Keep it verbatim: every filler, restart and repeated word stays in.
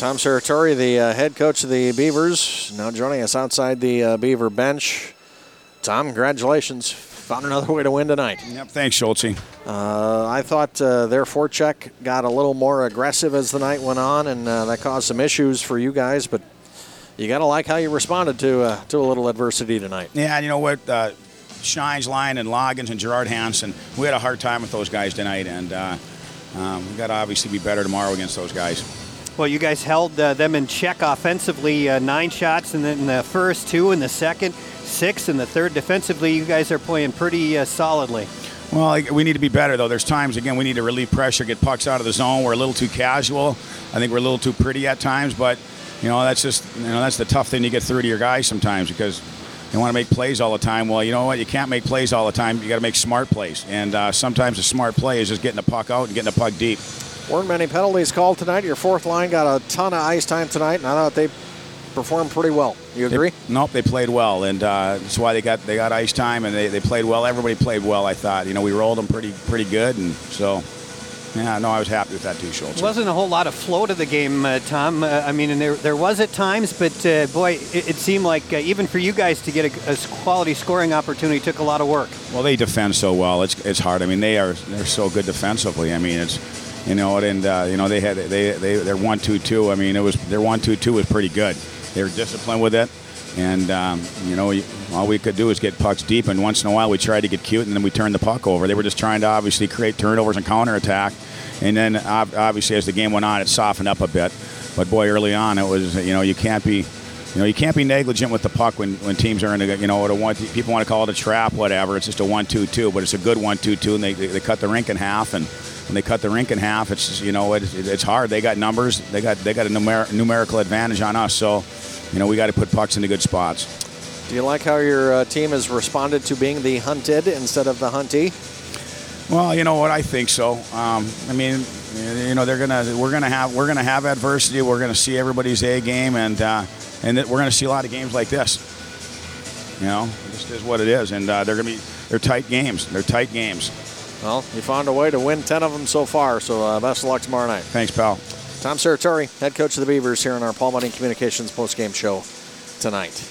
Tom Serratore, the uh, head coach of the Beavers, now joining us outside the uh, Beaver bench. Tom, congratulations. Found another way to win tonight. Yep, thanks, Schultze. Uh, I thought uh, their forecheck got a little more aggressive as the night went on, and uh, that caused some issues for you guys, but you got to like how you responded to uh, to a little adversity tonight. Yeah, and you know what? Uh, Shines, Lyon, and Loggins and Gerard Hansen, we had a hard time with those guys tonight, and uh, um, we got to obviously be better tomorrow against those guys. Well, you guys held uh, them in check offensively, uh, nine shots in the, in the first, two in the second, six in the third. Defensively, you guys are playing pretty uh, solidly. Well, like, we need to be better, though. There's times, again, we need to relieve pressure, get pucks out of the zone. We're a little too casual. I think we're a little too pretty at times, but, you know, that's just, you know, that's the tough thing to get through to your guys sometimes because they want to make plays all the time. Well, you know what? You can't make plays all the time. You got to make smart plays. And uh, sometimes a smart play is just getting the puck out and getting the puck deep. Weren't many penalties called tonight. Your fourth line got a ton of ice time tonight, and I thought they performed pretty well. You agree? They, nope, they played well, and uh, that's why they got they got ice time, and they, they played well. Everybody played well, I thought. You know, we rolled them pretty pretty good, and so, yeah, no, I was happy with that too, Schultz. Wasn't a whole lot of flow to the game, uh, Tom. Uh, I mean, and there there was at times, but uh, boy, it, it seemed like uh, even for you guys to get a, a quality scoring opportunity took a lot of work. Well, they defend so well. It's it's hard. I mean, they are they're so good defensively. I mean, it's. You know, and uh, you know they had they they they're one two two. I mean, it was their one two two was pretty good. They were disciplined with it, and um, you know, all we could do is get pucks deep. And once in a while, we tried to get cute, and then we turned the puck over. They were just trying to obviously create turnovers and counterattack. And then obviously, as the game went on, it softened up a bit. But boy, early on, it was you know you can't be. You know, you can't be negligent with the puck when, when teams are in a, you know, a one, people want to call it a trap, whatever. It's just a one two two, but it's a good one two two, and they, they, they cut the rink in half. And when they cut the rink in half, it's just, you know, it, it's hard. They got numbers. They got they got a numer- numerical advantage on us. So, you know, we got to put pucks into good spots. Do you like how your uh, team has responded to being the hunted instead of the hunty? Well, you know what, I think so. Um, I mean, you know, they're gonna we're gonna have we're gonna have adversity. We're gonna see everybody's A game, and uh, and we're gonna see a lot of games like this. You know, this is what it is, and uh, they're gonna be they're tight games. They're tight games. Well, you found a way to win ten of them so far. So uh, best of luck tomorrow night. Thanks, pal. Tom Serratore, head coach of the Beavers, here on our Paul Bunting Communications postgame show tonight.